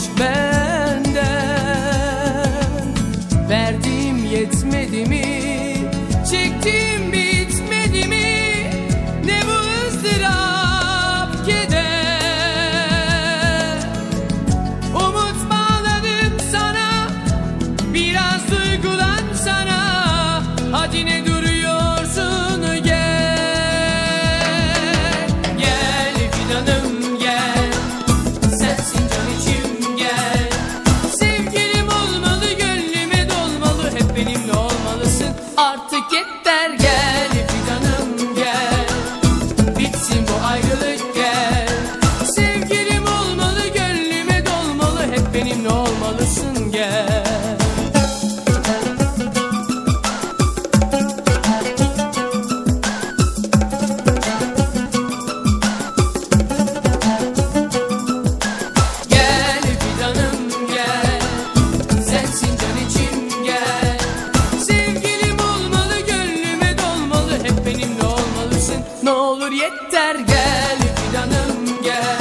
aşk benden. Verdiğim yetmedi mi? Çektiğim bitmedi mi? Ne bu ızdırap, keder? Umut bağladım sana, biraz duygulansana. Hadi ne duruyorsun, gel. Gel fidanım gel, sensin can içim gel. Sevgilim olmalı, gönlüme dolmalı, hep benimle olmalısın, artık yeter. Gel fidanım gel, bitsin bu ayrılık gel. Sevgilim olmalı, gönlüme dolmalı, hep benimle olmalısın, gel. Gel fidanım gel, sensin can içim gel. Sevgilim olmalı, gönlüme dolmalı, hep benimle olmalısın, ne olur yeter. Gel fidanım gel.